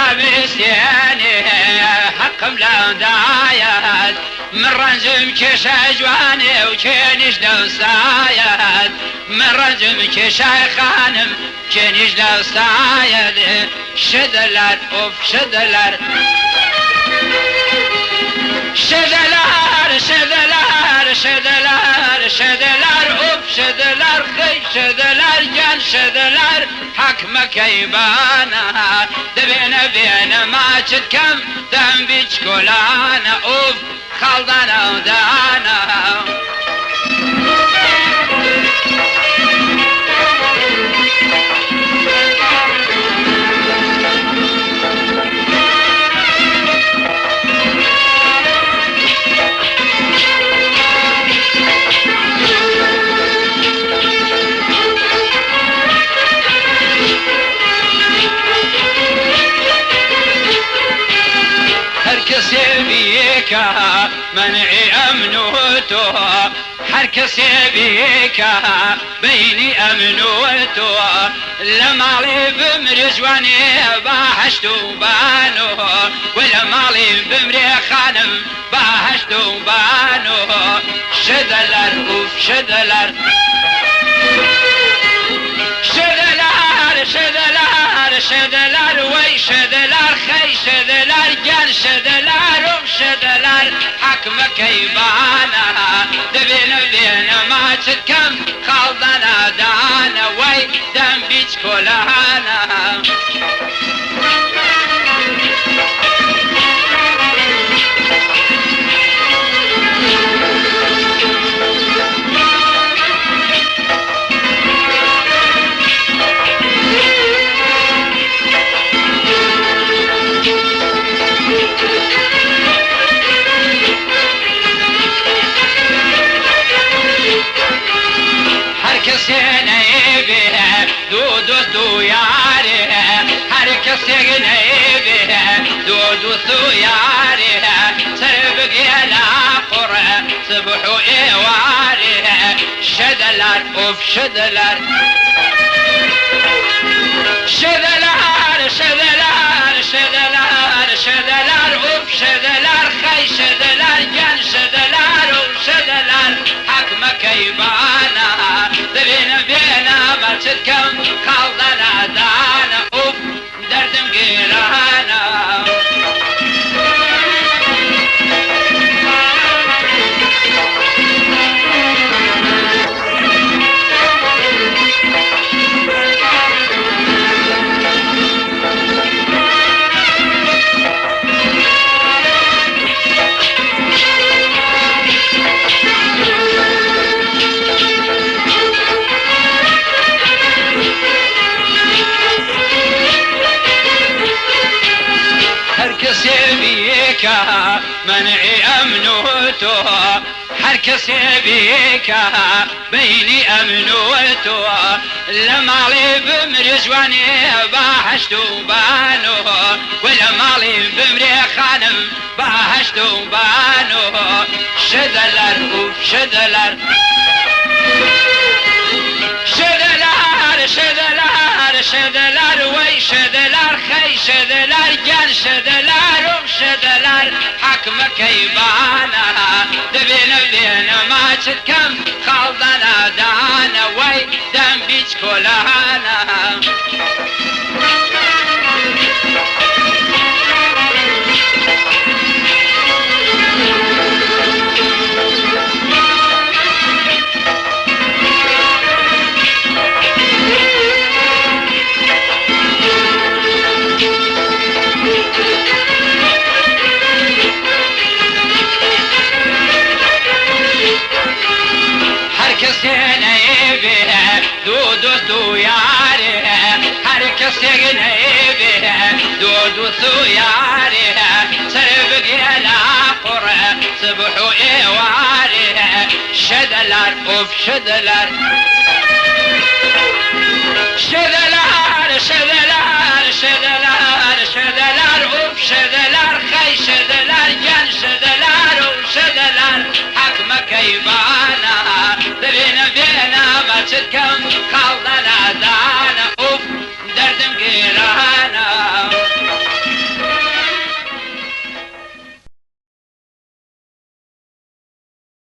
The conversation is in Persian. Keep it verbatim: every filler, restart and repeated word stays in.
بستياني حقم لا دايات من رنزم كشا جواني وكينيش دوستايات من رنزم كشا خانم كينيش دوستايات شدلر اوف شدلر شدلر شدلر شدلر شدلر اوف شدلر خي شدلر جان شدلر حكمك يبانا دبينا بينا ما تتكم دم بيج كولانا اوف خلدنا ودانا بيكا منعي أمنوتو حركس بيكا بيني أمنوتو لما لي بمرجواني باحشتو بانو ولما لي بمري خانم باحشتو بانو شدلر اوف شدلر شدلر شدلر شدلر وي شدلر خي شدلر جان شدلر وم شدلر حكمك يبانا دبينا بينا ما تتكم خلدنا دانا وي دم بيج كولانا كسينا يبيه دو دو دو ياري هر كسينا يبيه دو دو دو ياري سرب قيلا قرى صبحو ايواري شدلر اوف شدلر شدلر شدلر شدلر شدلر اوف شدلر خي شدلر جان شدلر اوف شدلر حكمك يبانا دبينا بينا ما تتكم خلدنا دانا اوف دردم قيرانا بيكا منعي أمنوتو حركس بيكا بيني أمنوتو لما لي بمرجواني باحشتو بانو ولما لي بمري خانم باحشتو بانو شدلر اوف شدلر شدلر شدلر شدلر وي شدلر خي شدلر جان شدلر وم شدلر حكمك يبانا دبينا بينا ما تتكم خلدنا دانا وي دم بيج كولانا كسينا يبيه دو دو دو ياري هر كسينا يبيه دو دو دو ياري سرب قيلا قرى صبحو ايواري شدلر اوف شدلر شدلر شدلر شدلر شدلر اوف شدلر خي شدلر جان شدلر اوف شدلر حكمك يبان